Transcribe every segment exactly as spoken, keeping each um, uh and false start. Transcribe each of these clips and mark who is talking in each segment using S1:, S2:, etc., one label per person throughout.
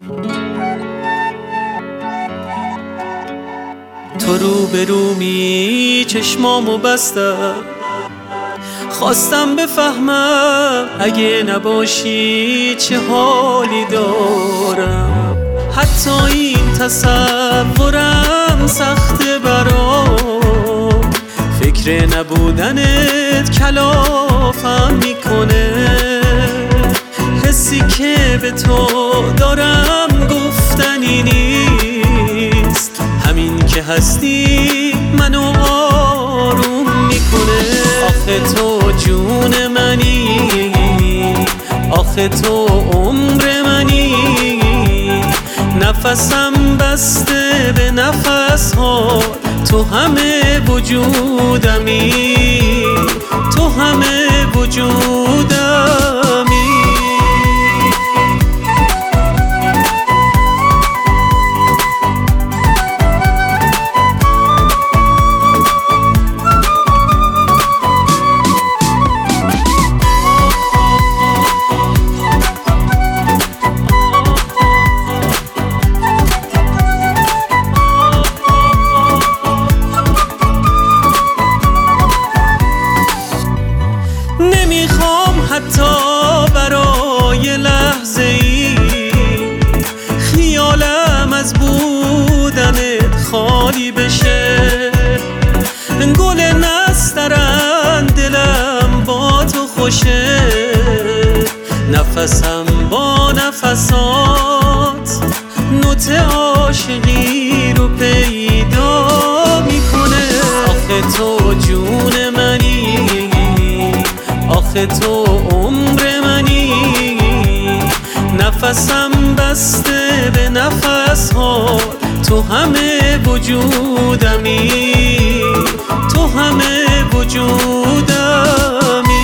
S1: تو رو به رو می چشمامو بستم، خواستم بفهمم اگه نباشی چه حالی دارم. حتی این تصورم سخته برام، فکر نبودنت کلافم میکنه. حسی که به تو دارم گفتنی نیست، همین که هستی منو آروم میکنه. آخه تو جون منی، آخه تو عمر منی، نفسم بسته به نفس ها، تو همه وجودمی، تو همه وجودمی. نمیخوام حتی برای لحظه ای خیالم از بودنت خالی بشه. گل نسترن دلم با تو خوشه، نفسم با نفسات نوت عاشقی رو پیدا میکنه. آخه تو جون منی، آخه تو عمر منی، نفسم بسته به نفس ها، تو همه وجودمی، تو همه وجودمی.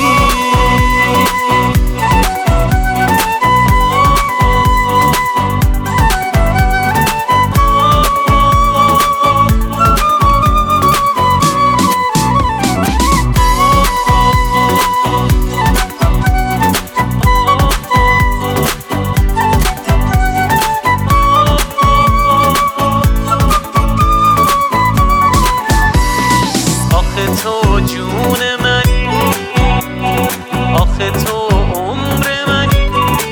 S1: تو جون منی، آخه تو عمر منی،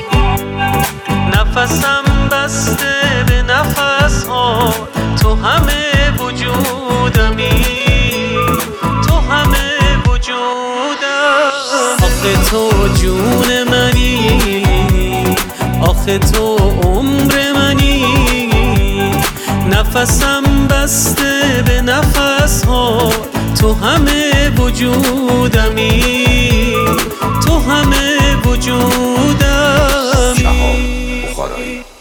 S1: نفسم بسته به نفس ها، تو همه وجودمی، تو همه وجودم. آخه تو جون منی، آخه تو عمر منی، نفسم بسته به نفس ها، تو همه وجودمی، تو همه وجودمی.
S2: شهاب بخارایی.